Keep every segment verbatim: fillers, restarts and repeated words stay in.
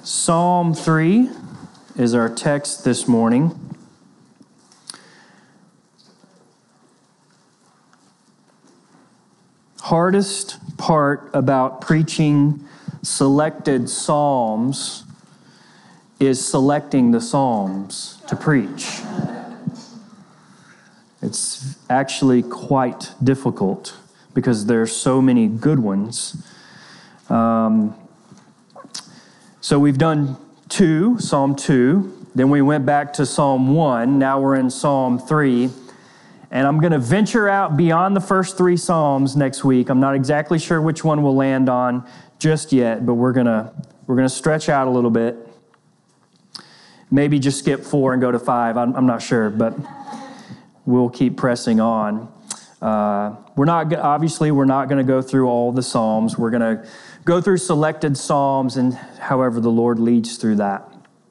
Psalm three is our text this morning. Hardest part about preaching selected psalms is selecting the psalms to preach. It's actually quite difficult because there's so many good ones. Um, so we've done two, Psalm two, then we went back to Psalm one, now we're in Psalm three. And I'm going to venture out beyond the first three Psalms next week. I'm not exactly sure which one we'll land on just yet, but we're going to we're going to stretch out a little bit. Maybe just skip four and go to five. I'm, I'm not sure, but we'll keep pressing on. Uh, we're not obviously we're not going to go through all the Psalms. We're going to go through selected Psalms and however the Lord leads through that.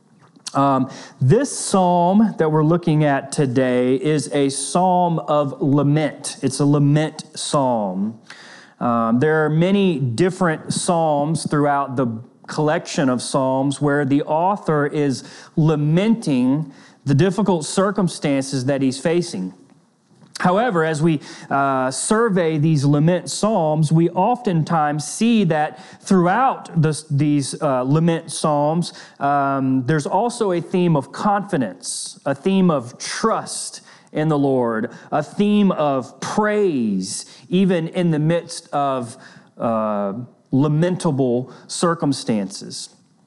Um, this psalm that we're looking at today is a psalm of lament. It's a lament psalm. Um, there are many different psalms throughout the collection of psalms where the author is lamenting the difficult circumstances that he's facing. However, as we uh, survey these lament psalms, we oftentimes see that throughout this, these uh, lament psalms, um, there's also a theme of confidence, a theme of trust in the Lord, a theme of praise, even in the midst of uh, lamentable circumstances.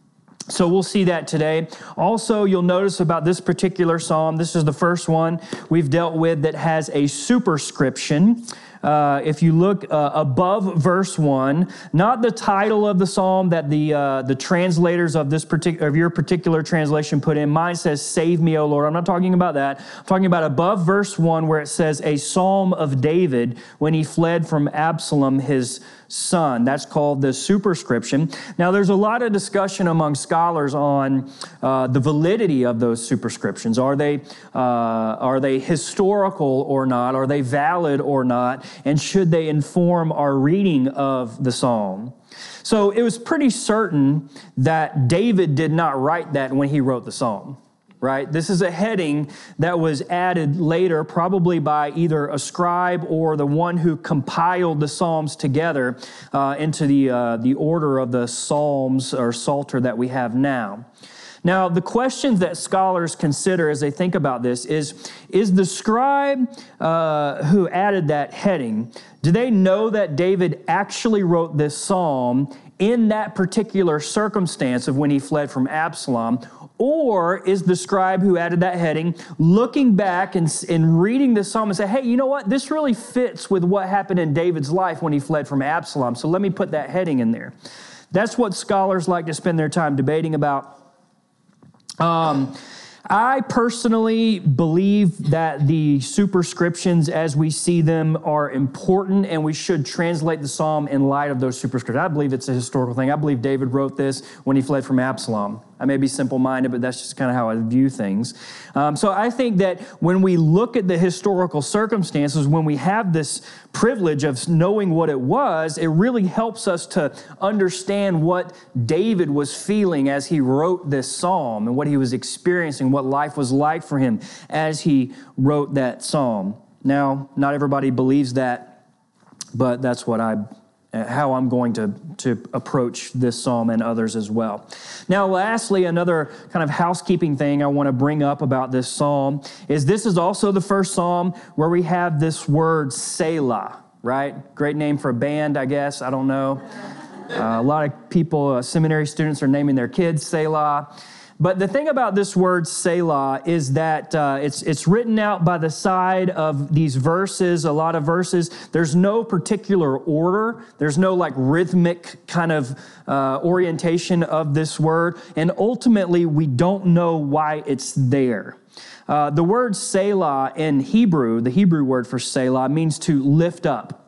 So we'll see that today. Also, you'll notice about this particular psalm, this is the first one we've dealt with that has a superscription. Uh, if you look uh, above verse one, not the title of the psalm that the uh, the translators of this particular of your particular translation put in. Mine says, "Save me, O Lord." I'm not talking about that. I'm talking about above verse one where it says, "A psalm of David when he fled from Absalom, his son." That's called the superscription. Now, there's a lot of discussion among scholars on uh, the validity of those superscriptions. Are they uh, are they historical or not? Are they valid or not? And should they inform our reading of the psalm? So it was pretty certain that David did not write that when he wrote the psalm. Right? This is a heading that was added later, probably by either a scribe or the one who compiled the Psalms together uh, into the uh, the order of the Psalms or Psalter that we have now. Now, the questions that scholars consider as they think about this is, is the scribe uh, who added that heading, do they know that David actually wrote this psalm in that particular circumstance of when he fled from Absalom? Or is the scribe who added that heading looking back and, and reading the psalm and say, hey, you know what? This really fits with what happened in David's life when he fled from Absalom. So let me put that heading in there. That's what scholars like to spend their time debating about. Um, I personally believe that the superscriptions as we see them are important, and we should translate the psalm in light of those superscriptions. I believe it's a historical thing. I believe David wrote this when he fled from Absalom. I may be simple-minded, but that's just kind of how I view things. Um, so I think that when we look at the historical circumstances, when we have this privilege of knowing what it was, it really helps us to understand what David was feeling as he wrote this psalm and what he was experiencing, what life was like for him as he wrote that psalm. Now, not everybody believes that, but that's what I how I'm going to, to approach this psalm and others as well. Now, lastly, another kind of housekeeping thing I want to bring up about this psalm is this is also the first psalm where we have this word Selah, right? Great name for a band, I guess. I don't know. Uh, a lot of people, uh, seminary students are naming their kids Selah. But the thing about this word Selah is that uh, it's it's written out by the side of these verses, a lot of verses. There's no particular order. There's no like rhythmic kind of uh, orientation of this word. And ultimately, we don't know why it's there. Uh, the word Selah in Hebrew, the Hebrew word for Selah, means to lift up.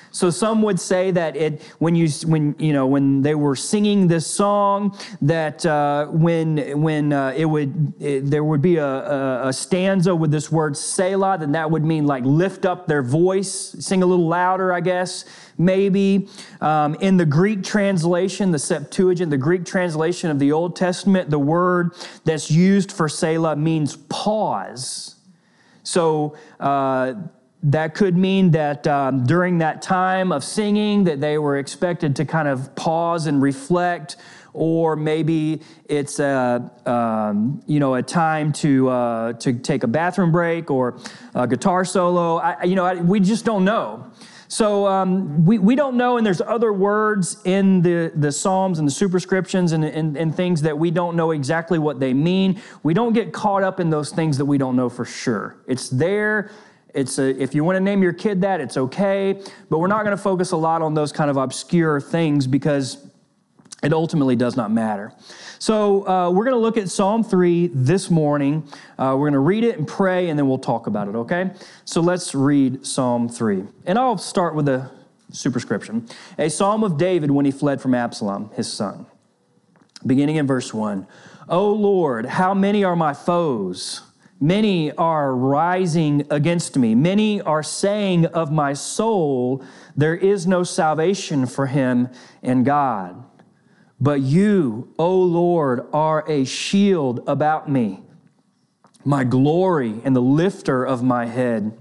So some would say that it when you when you know when they were singing this song, that uh, when when uh, it would it, there would be a, a, a stanza with this word Selah, then that would mean like lift up their voice, sing a little louder, I guess, maybe. Um, in the Greek translation, the Septuagint, the Greek translation of the Old Testament, the word that's used for Selah means pause. So uh, that could mean that um, during that time of singing that they were expected to kind of pause and reflect, or maybe it's a um, you know a time to uh, to take a bathroom break or a guitar solo. I, you know, I, we just don't know. So um, we, we don't know, and there's other words in the, the Psalms and the superscriptions and, and, and things that we don't know exactly what they mean. We don't get caught up in those things that we don't know for sure. It's there. It's a, if you want to name your kid that, it's okay. But we're not going to focus a lot on those kind of obscure things because it ultimately does not matter. So uh, we're going to look at Psalm three this morning. Uh, we're going to read it and pray, and then we'll talk about it, okay? So let's read Psalm three. And I'll start with the superscription. A psalm of David when he fled from Absalom, his son. Beginning in verse one. O Lord, how many are my foes? Many are rising against me. Many are saying of my soul, there is no salvation for him in God. But you, O Lord, are a shield about me, my glory and the lifter of my head.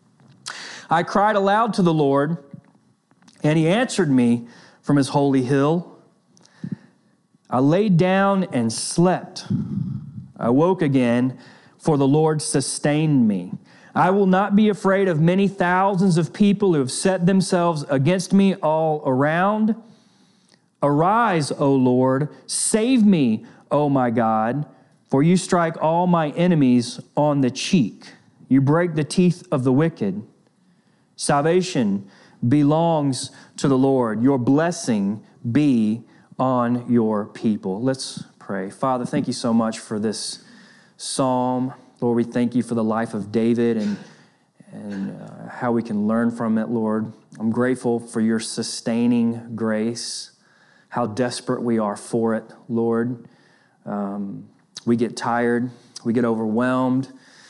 I cried aloud to the Lord, and he answered me from his holy hill. I laid down and slept. I woke again, for the Lord sustained me. I will not be afraid of many thousands of people who have set themselves against me all around. Arise, O Lord, save me, O my God, for you strike all my enemies on the cheek. You break the teeth of the wicked. Salvation belongs to the Lord. Your blessing be on your people. Let's pray. Father, thank you so much for this psalm. Lord, we thank you for the life of David and, and uh, how we can learn from it, Lord. I'm grateful for your sustaining grace. How desperate we are for it, Lord. Um, we get tired. We get overwhelmed.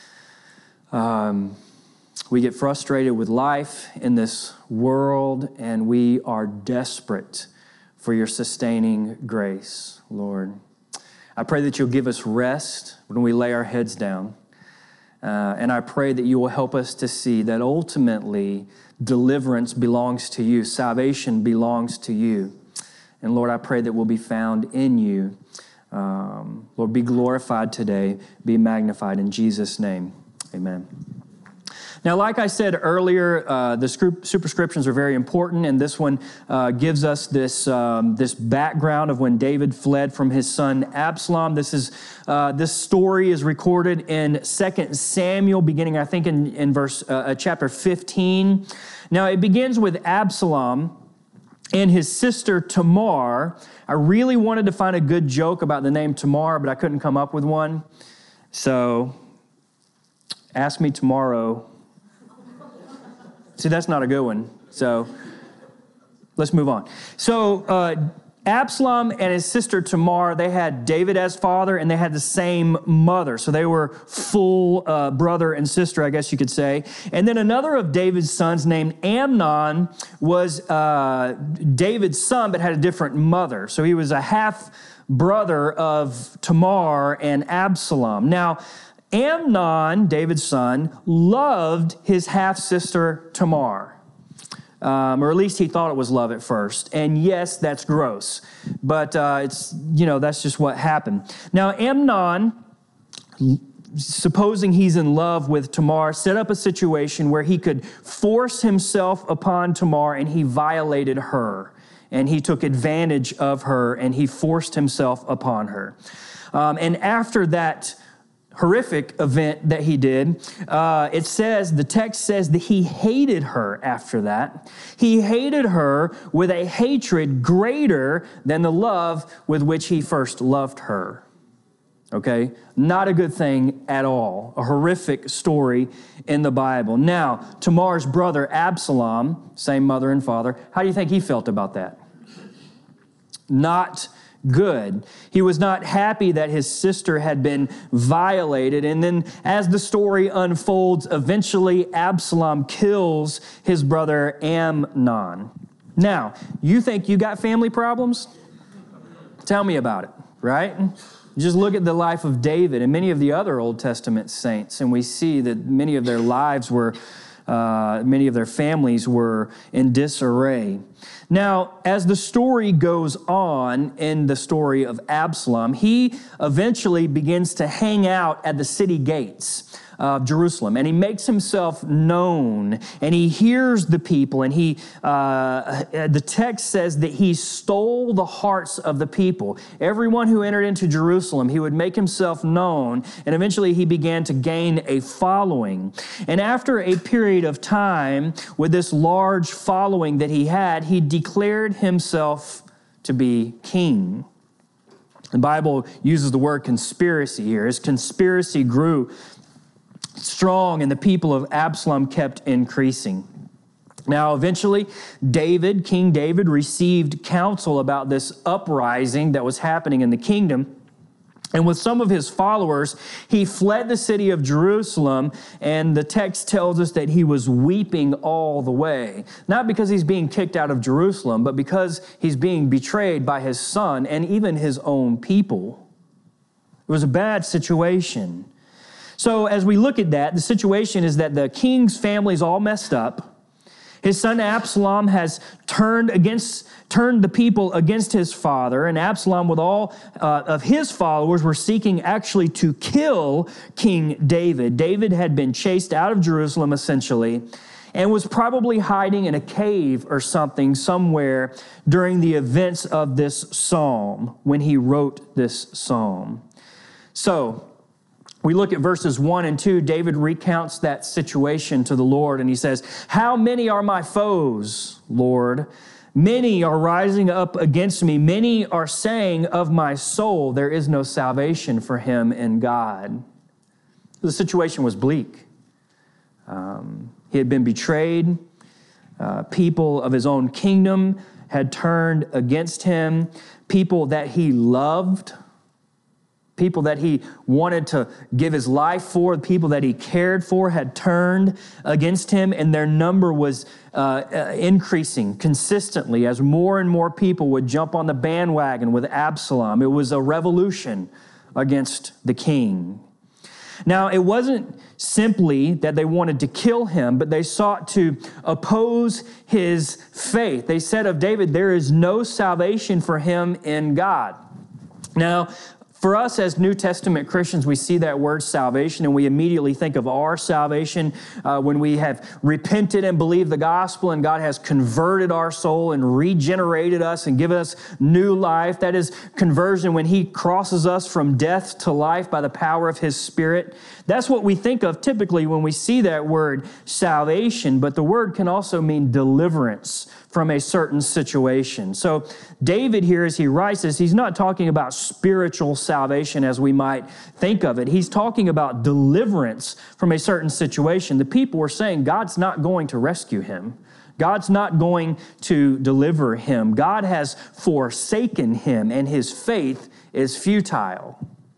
Um, we get frustrated with life in this world, and we are desperate for your sustaining grace, Lord. I pray that you'll give us rest when we lay our heads down. Uh, and I pray that you will help us to see that ultimately deliverance belongs to you. Salvation belongs to you. And Lord, I pray that we'll be found in you. Um, Lord, be glorified today, be magnified in Jesus' name. Amen. Now, like I said earlier, uh, the superscriptions are very important, and this one uh, gives us this um, this background of when David fled from his son Absalom. This is uh, this story is recorded in Second Samuel, beginning I think in in verse uh, chapter fifteen. Now, it begins with Absalom and his sister Tamar. I really wanted to find a good joke about the name Tamar, but I couldn't come up with one. So, ask me tomorrow. See, that's not a good one. So, let's move on. So, uh, Absalom and his sister Tamar, they had David as father, and they had the same mother. So they were full uh, brother and sister, I guess you could say. And then another of David's sons named Amnon was uh, David's son, but had a different mother. So he was a half brother of Tamar and Absalom. Now, Amnon, David's son, loved his half-sister Tamar. Um, or at least he thought it was love at first. And yes, that's gross. But uh, it's, you know, that's just what happened. Now, Amnon, supposing he's in love with Tamar, set up a situation where he could force himself upon Tamar, and he violated her. And he took advantage of her, and he forced himself upon her. Um, and after that horrific event that he did, uh, it says, the text says that he hated her after that. He hated her with a hatred greater than the love with which he first loved her. Okay? Not a good thing at all. A horrific story in the Bible. Now, Tamar's brother Absalom, same mother and father, how do you think he felt about that? Not good. He was not happy that his sister had been violated. And then as the story unfolds, eventually Absalom kills his brother Amnon. Now, you think you got family problems? Tell me about it, right? Just look at the life of David and many of the other Old Testament saints, and we see that many of their lives were, uh, many of their families were in disarray. Now, as the story goes on in the story of Absalom, he eventually begins to hang out at the city gates of Jerusalem, and he makes himself known, and he hears the people, and he, uh, the text says that he stole the hearts of the people. Everyone who entered into Jerusalem, he would make himself known, and eventually he began to gain a following. And after a period of time with this large following that he had, he declared himself to be king. The Bible uses the word conspiracy here. His conspiracy grew strong, and the people of Absalom kept increasing. Now, eventually, David, King David, received counsel about this uprising that was happening in the kingdom. And with some of his followers, he fled the city of Jerusalem, and the text tells us that he was weeping all the way. Not because he's being kicked out of Jerusalem, but because he's being betrayed by his son and even his own people. It was a bad situation. So as we look at that, the situation is that the king's family is all messed up. His son Absalom has turned against, turned the people against his father, and Absalom with all uh, of his followers were seeking actually to kill King David. David had been chased out of Jerusalem essentially, and was probably hiding in a cave or something somewhere during the events of this psalm when he wrote this psalm. So, we look at verses one and two. David recounts that situation to the Lord, and he says, "How many are my foes, Lord? Many are rising up against me. Many are saying of my soul, there is no salvation for him in God." The situation was bleak. Um, he had been betrayed. Uh, people of his own kingdom had turned against him. People that he loved, people that he wanted to give his life for, the people that he cared for had turned against him, and their number was uh, uh, increasing consistently as more and more people would jump on the bandwagon with Absalom. It was a revolution against the king. Now, it wasn't simply that they wanted to kill him, but they sought to oppose his faith. They said of David, there is no salvation for him in God. Now, for us as New Testament Christians, we see that word salvation and we immediately think of our salvation uh, when we have repented and believed the gospel and God has converted our soul and regenerated us and given us new life. That is conversion when he crosses us from death to life by the power of his Spirit. That's what we think of typically when we see that word salvation, but the word can also mean deliverance from a certain situation. So David here, as he writes this, he's not talking about spiritual salvation as we might think of it. He's talking about deliverance from a certain situation. The people were saying God's not going to rescue him. God's not going to deliver him. God has forsaken him, and his faith is futile.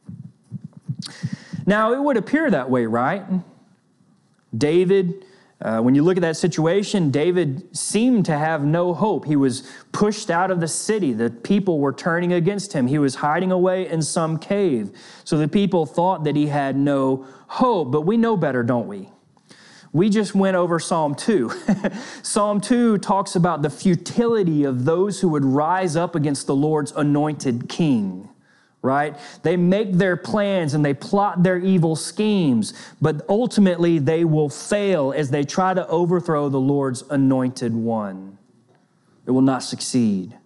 Now, it would appear that way, right? David, Uh, when you look at that situation, David seemed to have no hope. He was pushed out of the city. The people were turning against him. He was hiding away in some cave. So the people thought that he had no hope. But we know better, don't we? We just went over Psalm two. Psalm two talks about the futility of those who would rise up against the Lord's anointed king. Right? They make their plans and they plot their evil schemes, but ultimately they will fail as they try to overthrow the Lord's anointed one. It will not succeed.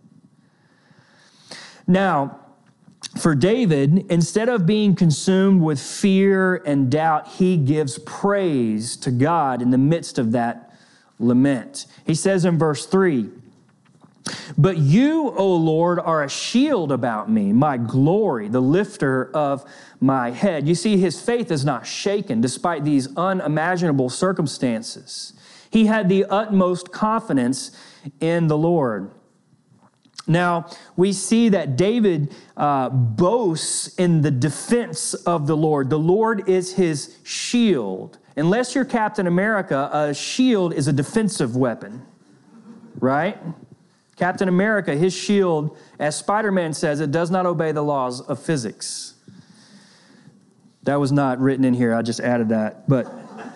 Now, for David, instead of being consumed with fear and doubt, he gives praise to God in the midst of that lament. He says in verse three, But you, O Lord, are a shield about me, my glory, the lifter of my head. You see, his faith is not shaken despite these unimaginable circumstances. He had the utmost confidence in the Lord. Now, we see that David uh, boasts in the defense of the Lord. The Lord is his shield. Unless you're Captain America, a shield is a defensive weapon, right? Captain America, his shield, as Spider-Man says, it does not obey the laws of physics. That was not written in here. I just added that. But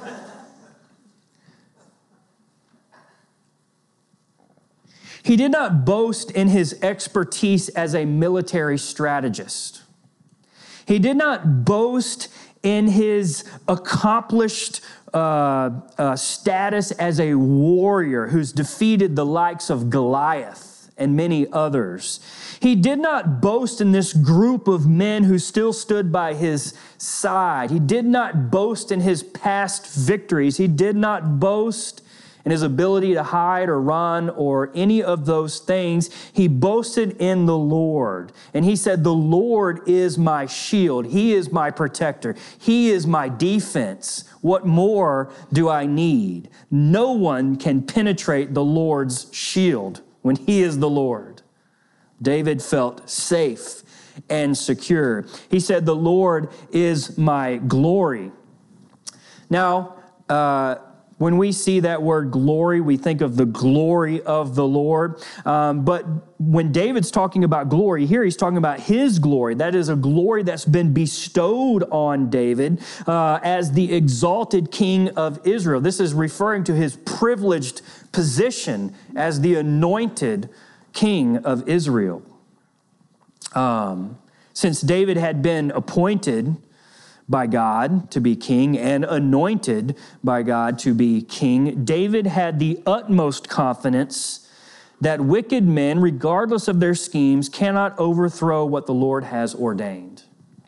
he did not boast in his expertise as a military strategist. He did not boast in his accomplished uh, uh, status as a warrior who's defeated the likes of Goliath and many others. He did not boast in this group of men who still stood by his side. He did not boast in his past victories. He did not boast in his ability to hide or run or any of those things. He boasted in the Lord. And he said, the Lord is my shield. He is my protector. He is my defense. What more do I need? No one can penetrate the Lord's shield when he is the Lord. David felt safe and secure. He said, the Lord is my glory. Now, uh, when we see that word glory, we think of the glory of the Lord. Um, but when David's talking about glory here, he's talking about his glory. That is a glory that's been bestowed on David uh, as the exalted king of Israel. This is referring to his privileged position as the anointed king of Israel. Um, since David had been appointed by God to be king and anointed by God to be king, David had the utmost confidence that wicked men, regardless of their schemes, cannot overthrow what the Lord has ordained.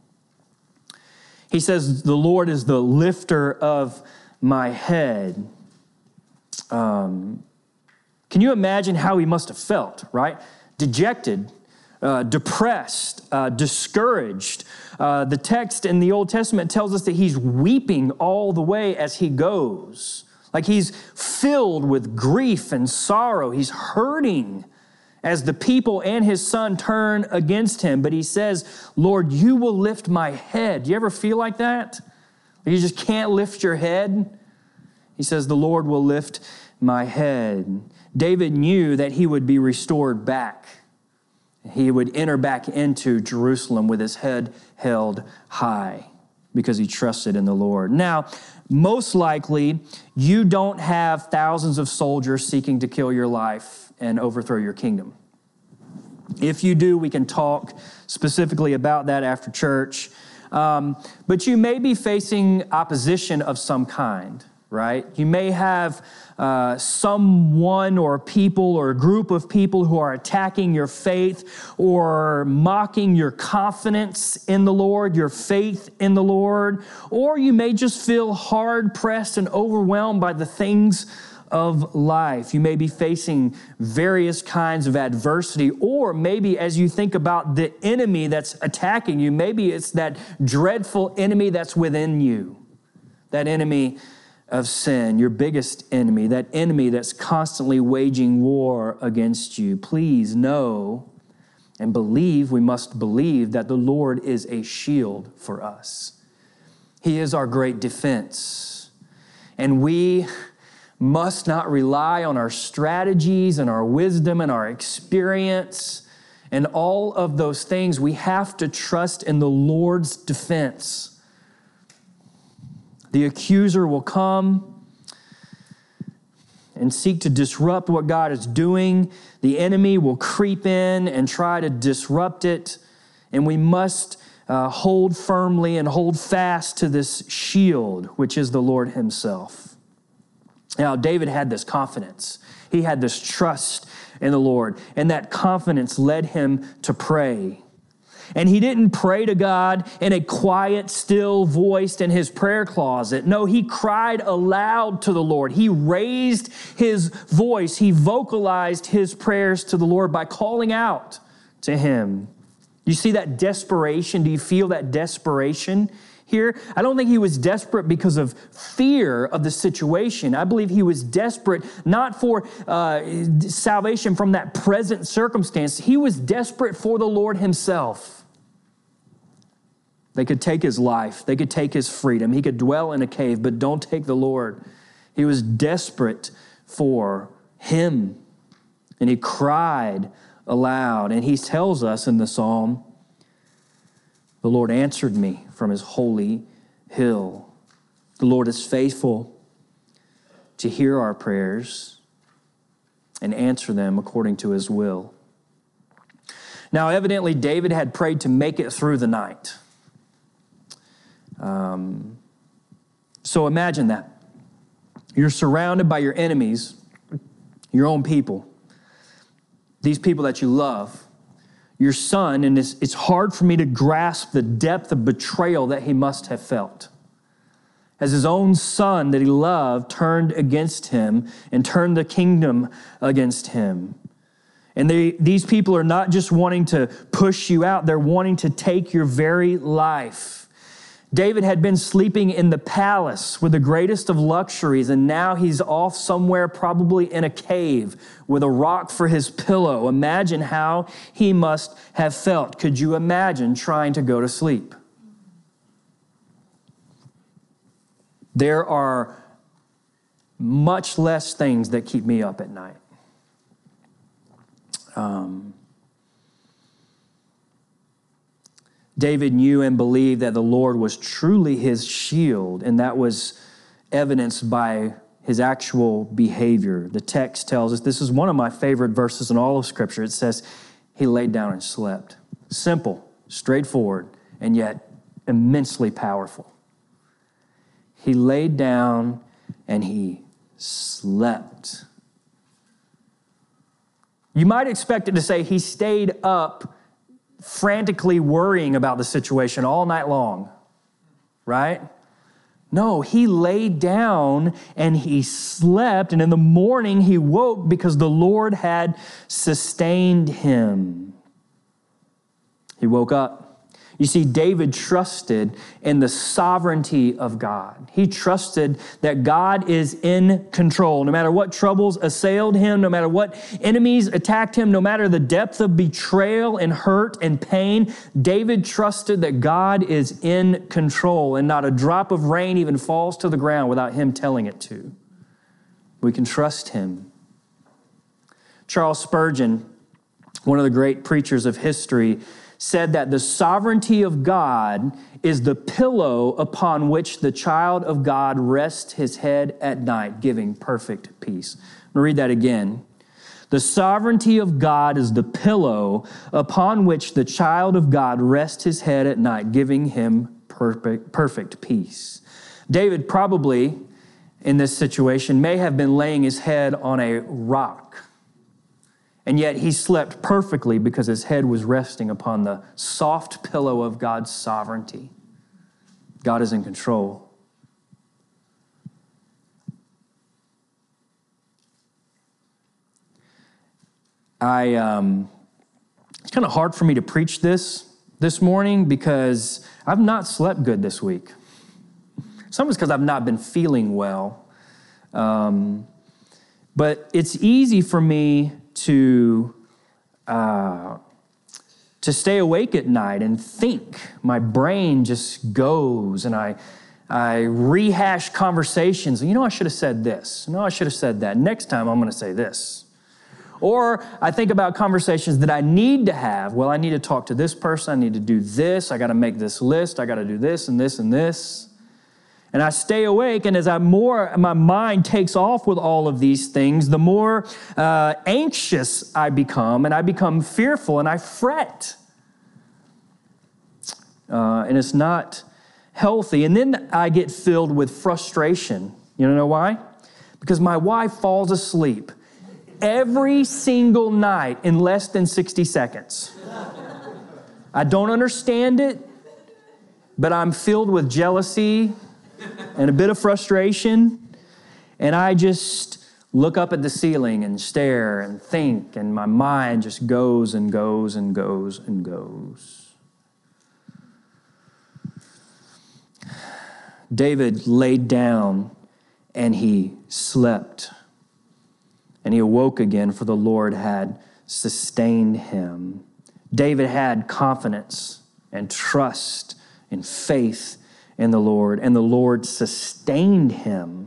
He says, the Lord is the lifter of my head. Um, can you imagine how he must have felt, right? Dejected, Uh, depressed, uh, discouraged. Uh, the text in the Old Testament tells us that he's weeping all the way as he goes. Like he's filled with grief and sorrow. He's hurting as the people and his son turn against him. But he says, Lord, you will lift my head. Do you ever feel like that? You just can't lift your head? He says, the Lord will lift my head. David knew that he would be restored back. He would enter back into Jerusalem with his head held high because he trusted in the Lord. Now, most likely, you don't have thousands of soldiers seeking to kill your life and overthrow your kingdom. If you do, we can talk specifically about that after church. Um, but you may be facing opposition of some kind, right? You may have uh, someone or people or a group of people who are attacking your faith or mocking your confidence in the Lord, your faith in the Lord, or you may just feel hard-pressed and overwhelmed by the things of life. You may be facing various kinds of adversity, or maybe as you think about the enemy that's attacking you, maybe it's that dreadful enemy that's within you, that enemy of sin, your biggest enemy, that enemy that's constantly waging war against you. Please know and believe, we must believe that the Lord is a shield for us. He is our great defense. And we must not rely on our strategies and our wisdom and our experience and all of those things. We have to trust in the Lord's defense. The accuser will come and seek to disrupt what God is doing. The enemy will creep in and try to disrupt it. And we must uh, hold firmly and hold fast to this shield, which is the Lord himself. Now, David had this confidence. He had this trust in the Lord. And that confidence led him to pray. And he didn't pray to God in a quiet, still voice in his prayer closet. No, he cried aloud to the Lord. He raised his voice. He vocalized his prayers to the Lord by calling out to him. You see that desperation? Do you feel that desperation here? I don't think he was desperate because of fear of the situation. I believe he was desperate not for uh, salvation from that present circumstance. He was desperate for the Lord himself. They could take his life. They could take his freedom. He could dwell in a cave, but don't take the Lord. He was desperate for him. And he cried aloud. And he tells us in the psalm, the Lord answered me from his holy hill. The Lord is faithful to hear our prayers and answer them according to his will. Now, evidently, David had prayed to make it through the night. Um, so imagine that. You're surrounded by your enemies, your own people, these people that you love. Your son, and it's, it's hard for me to grasp the depth of betrayal that he must have felt. As his own son that he loved turned against him and turned the kingdom against him. And they, these people are not just wanting to push you out, they're wanting to take your very life. David had been sleeping in the palace with the greatest of luxuries, and now he's off somewhere, probably in a cave, with a rock for his pillow. Imagine how he must have felt. Could you imagine trying to go to sleep? There are much less things that keep me up at night. Um... David knew and believed that the Lord was truly his shield, and that was evidenced by his actual behavior. The text tells us, this is one of my favorite verses in all of Scripture. It says, he laid down and slept. Simple, straightforward, and yet immensely powerful. He laid down and he slept. You might expect it to say he stayed up frantically worrying about the situation all night long, right? No, he laid down and he slept, and in the morning he woke because the Lord had sustained him. He woke up. You see, David trusted in the sovereignty of God. He trusted that God is in control. No matter what troubles assailed him, no matter what enemies attacked him, no matter the depth of betrayal and hurt and pain, David trusted that God is in control, and not a drop of rain even falls to the ground without him telling it to. We can trust him. Charles Spurgeon, one of the great preachers of history, said that the sovereignty of God is the pillow upon which the child of God rests his head at night, giving perfect peace. I'm going to read that again. The sovereignty of God is the pillow upon which the child of God rests his head at night, giving him perfect, perfect peace. David probably, in this situation, may have been laying his head on a rock. And yet he slept perfectly because his head was resting upon the soft pillow of God's sovereignty. God is in control. I um, it's kind of hard for me to preach this this morning because I've not slept good this week. Some is because I've not been feeling well. Um, but it's easy for me to uh, to stay awake at night and think. My brain just goes, and I I rehash conversations. You know, I should have said this. No, I should have said that. Next time, I'm going to say this. Or I think about conversations that I need to have. Well, I need to talk to this person. I need to do this. I got to make this list. I got to do this and this and this. And I stay awake, and as I more, my mind takes off with all of these things, the more uh, anxious I become, and I become fearful, and I fret. Uh, and it's not healthy. And then I get filled with frustration. You know why? Because my wife falls asleep every single night in less than sixty seconds. I don't understand it, but I'm filled with jealousy and a bit of frustration. And I just look up at the ceiling and stare and think, and my mind just goes and goes and goes and goes. David laid down and he slept. And he awoke again, for the Lord had sustained him. David had confidence and trust and faith in the Lord, and the Lord sustained him.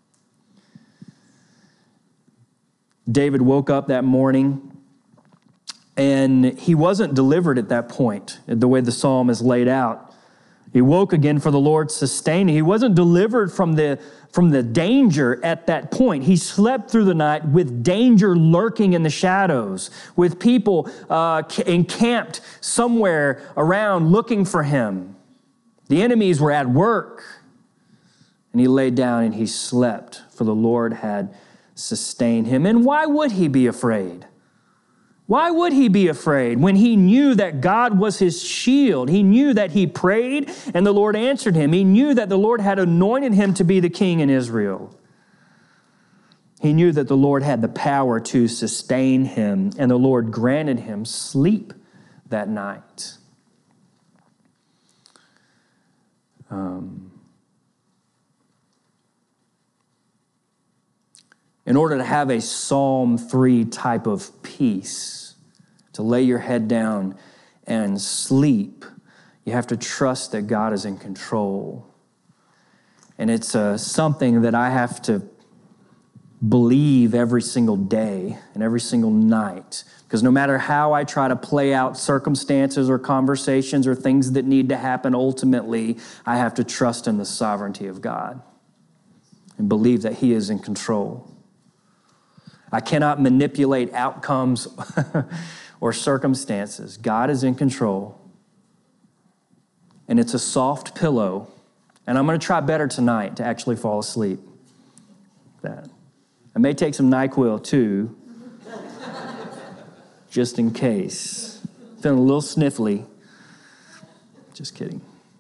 David woke up that morning, and he wasn't delivered at that point, the way the psalm is laid out. He woke again, for the Lord sustained him. He wasn't delivered from the, from the danger at that point. He slept through the night with danger lurking in the shadows, with people uh, encamped somewhere around looking for him. The enemies were at work. And he laid down and he slept, for the Lord had sustained him. And why would he be afraid? Why would he be afraid when he knew that God was his shield? He knew that he prayed and the Lord answered him. He knew that the Lord had anointed him to be the king in Israel. He knew that the Lord had the power to sustain him, and the Lord granted him sleep that night. Um, in order to have a Psalm three type of peace, to lay your head down and sleep, you have to trust that God is in control. And it's uh, something that I have to believe every single day and every single night. Because no matter how I try to play out circumstances or conversations or things that need to happen, ultimately, I have to trust in the sovereignty of God and believe that he is in control. I cannot manipulate outcomes or circumstances. God is in control. And it's a soft pillow. And I'm going to try better tonight to actually fall asleep. That. I may take some NyQuil too, just in case. Feeling a little sniffly. Just kidding.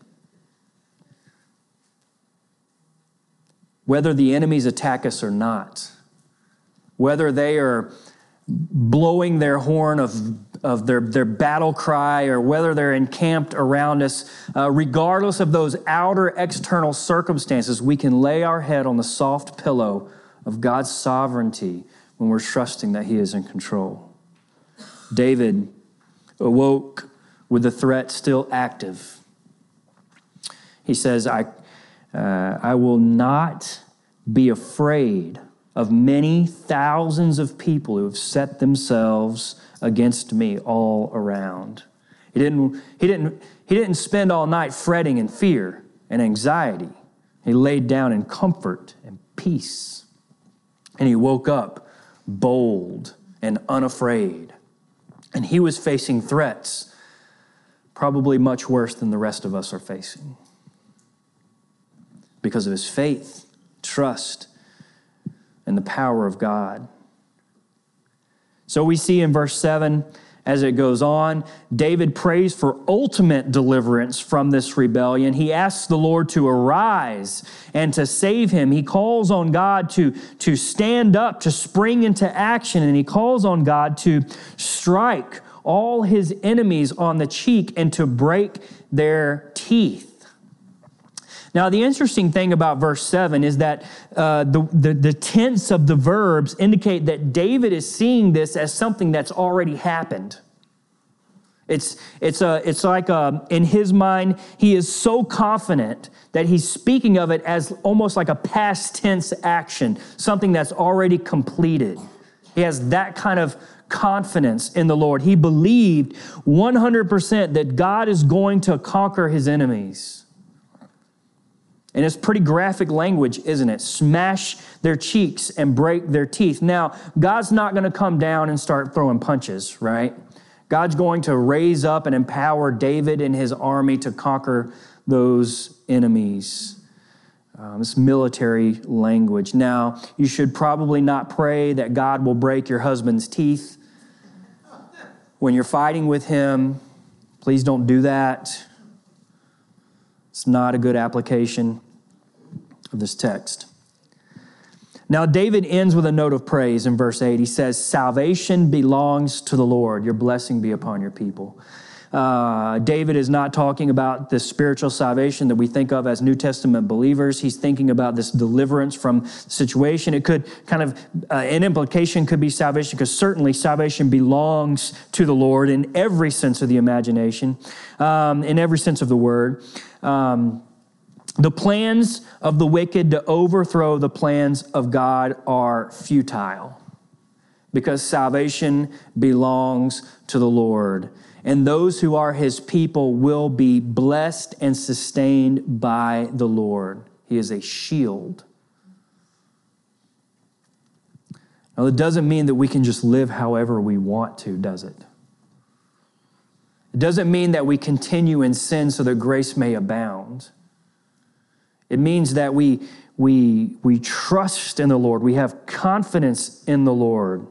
Whether the enemies attack us or not, whether they are blowing their horn of, of their, their battle cry, or whether they're encamped around us, uh, regardless of those outer external circumstances, we can lay our head on the soft pillow of God's sovereignty when we're trusting that he is in control. David awoke with the threat still active. He says, I, uh, I will not be afraid of many thousands of people who have set themselves against me all around. He didn't, he didn't, he didn't spend all night fretting in fear and anxiety. He laid down in comfort and peace. And he woke up bold and unafraid. And he was facing threats probably much worse than the rest of us are facing, because of his faith, trust, and the power of God. So we see in verse seven, as it goes on, David prays for ultimate deliverance from this rebellion. He asks the Lord to arise and to save him. He calls on God to, to stand up, to spring into action, and he calls on God to strike all his enemies on the cheek and to break their teeth. Now, the interesting thing about verse seven is that uh, the, the, the tense of the verbs indicate that David is seeing this as something that's already happened. It's, it's, a, it's like a, in his mind, he is so confident that he's speaking of it as almost like a past tense action, something that's already completed. He has that kind of confidence in the Lord. He believed one hundred percent that God is going to conquer his enemies. And it's pretty graphic language, isn't it? Smash their cheeks and break their teeth. Now, God's not going to come down and start throwing punches, right? God's going to raise up and empower David and his army to conquer those enemies. Um, it's military language. Now, you should probably not pray that God will break your husband's teeth when you're fighting with him. Please don't do that. It's not a good application of this text. Now, David ends with a note of praise in verse eight. He says, salvation belongs to the Lord. Your blessing be upon your people. Uh, David is not talking about this spiritual salvation that we think of as New Testament believers. He's thinking about this deliverance from the situation. It could kind of, uh, an implication could be salvation, because certainly salvation belongs to the Lord in every sense of the imagination, um, in every sense of the word. Um, the plans of the wicked to overthrow the plans of God are futile, because salvation belongs to the Lord. And those who are his people will be blessed and sustained by the Lord. He is a shield. Now, it doesn't mean that we can just live however we want to, does it? It doesn't mean that we continue in sin so that grace may abound. It means that we, we, we trust in the Lord. We have confidence in the Lord.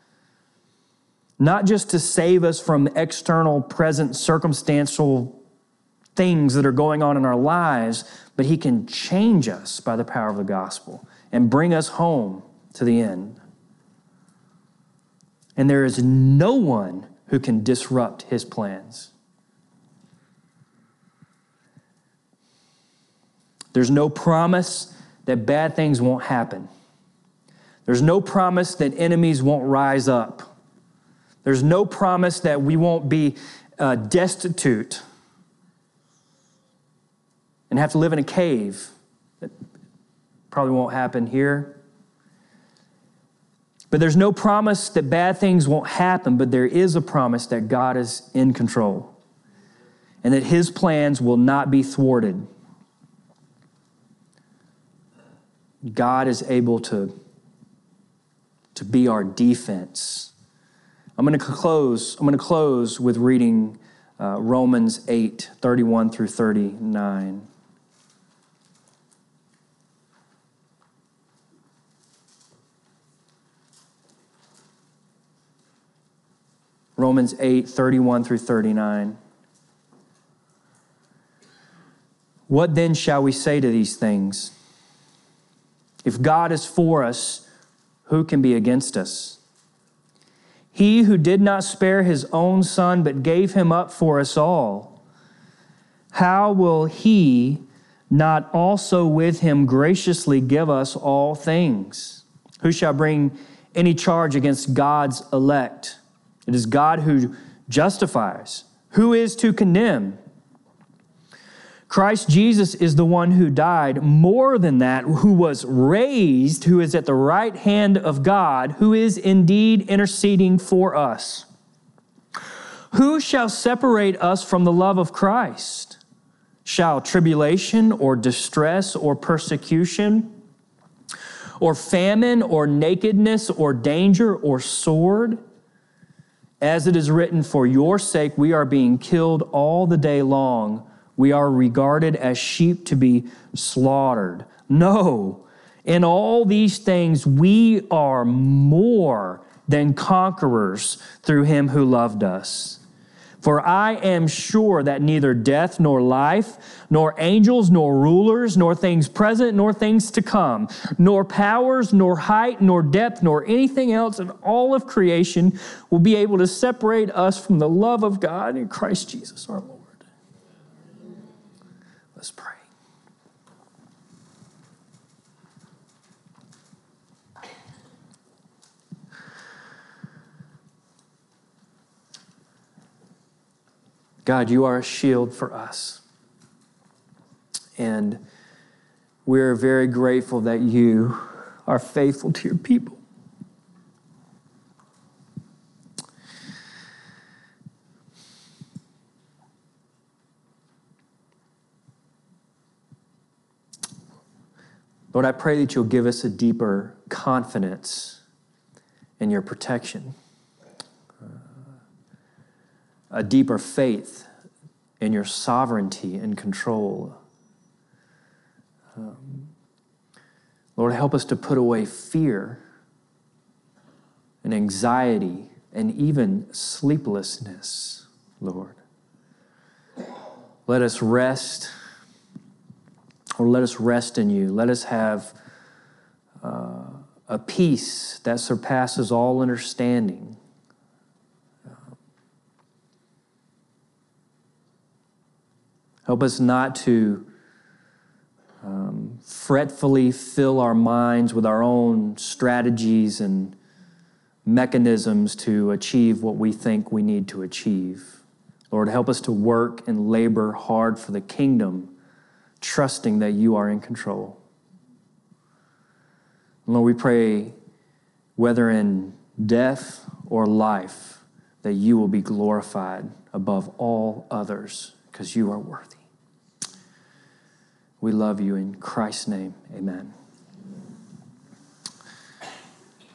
Not just to save us from external, present, circumstantial things that are going on in our lives, but he can change us by the power of the gospel and bring us home to the end. And there is no one who can disrupt his plans. There's no promise that bad things won't happen. There's no promise that enemies won't rise up. There's no promise that we won't be uh, destitute and have to live in a cave. That probably won't happen here. But there's no promise that bad things won't happen, but there is a promise that God is in control and that his plans will not be thwarted. God is able to, to be our defense. I'm going to close. I'm going to close with reading uh, Romans eight, thirty-one through thirty-nine. Romans eight, thirty-one through thirty-nine. What then shall we say to these things? If God is for us, who can be against us? He who did not spare his own son, but gave him up for us all, how will he not also with him graciously give us all things? Who shall bring any charge against God's elect? It is God who justifies. Who is to condemn? Christ Jesus is the one who died, more than that, who was raised, who is at the right hand of God, who is indeed interceding for us. Who shall separate us from the love of Christ? Shall tribulation or distress or persecution or famine or nakedness or danger or sword? As it is written, for your sake we are being killed all the day long. We are regarded as sheep to be slaughtered. No, in all these things we are more than conquerors through him who loved us. For I am sure that neither death nor life, nor angels, nor rulers, nor things present, nor things to come, nor powers, nor height, nor depth, nor anything else in all of creation will be able to separate us from the love of God in Christ Jesus our Lord. Let's pray. God, you are a shield for us. And we're very grateful that you are faithful to your people. Lord, I pray that you'll give us a deeper confidence in your protection, uh, a deeper faith in your sovereignty and control. Um, Lord, help us to put away fear and anxiety and even sleeplessness, Lord. Let us rest, or let us rest in you. Let us have uh, a peace that surpasses all understanding. Help us not to um, fretfully fill our minds with our own strategies and mechanisms to achieve what we think we need to achieve. Lord, help us to work and labor hard for the kingdom, trusting that you are in control. Lord, we pray, whether in death or life, that you will be glorified above all others, because you are worthy. We love you in Christ's name. Amen.